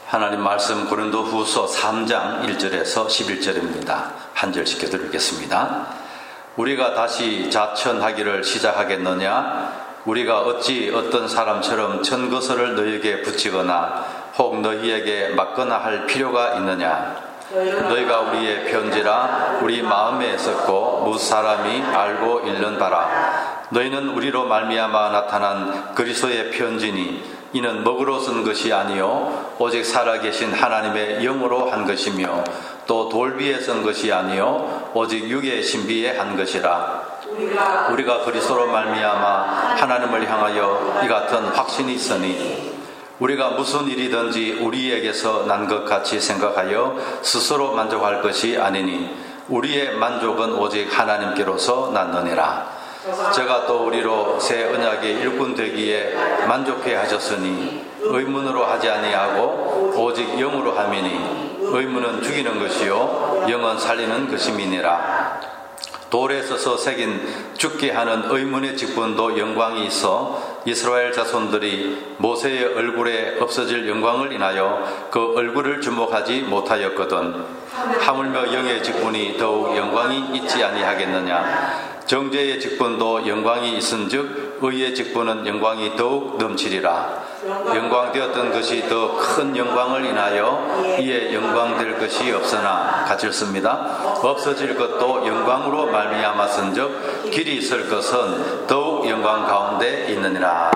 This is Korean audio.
하나님 말씀 고린도후서 3장 1절에서 11절입니다. 한 절 시켜드리겠습니다. 우리가 다시 자천하기를 시작하겠느냐? 우리가 어찌 어떤 사람처럼 전거설을 너희에게 붙이거나 혹 너희에게 맞거나 할 필요가 있느냐? 너희가 우리의 편지라 우리 마음에 썼고 무슨 사람이 알고 읽는 바라. 너희는 우리로 말미암아 나타난 그리스도의 편지니 이는 먹으로 쓴 것이 아니요 오직 살아계신 하나님의 영으로 한 것이며 또 돌비에 쓴 것이 아니요 오직 육의 신비에 한 것이라. 우리가 그리스도로 말미암아 하나님을 향하여 이 같은 확신이 있으니 우리가 무슨 일이든지 우리에게서 난 것 같이 생각하여 스스로 만족할 것이 아니니 우리의 만족은 오직 하나님께로서 났느니라. 제가 또 우리로 새 언약의 일꾼 되기에 만족해 하셨으니 의문으로 하지 아니하고 오직 영으로 함이니 의문은 죽이는 것이요 영은 살리는 것임이니라. 돌에 써서 새긴 죽게 하는 의문의 직분도 영광이 있어 이스라엘 자손들이 모세의 얼굴에 없어질 영광을 인하여 그 얼굴을 주목하지 못하였거든. 하물며 영의 직분이 더욱 영광이 있지 아니하겠느냐? 정죄의 직분도 영광이 있은즉 의의 직분은 영광이 더욱 넘치리라. 영광되었던 것이 더 큰 영광을 인하여 이에 영광될 것이 없으나 같이 읽습니다. 없어질 것도 영광으로 말미암았은즉 길이 있을 것은 더욱 영광 가운데 있느니라.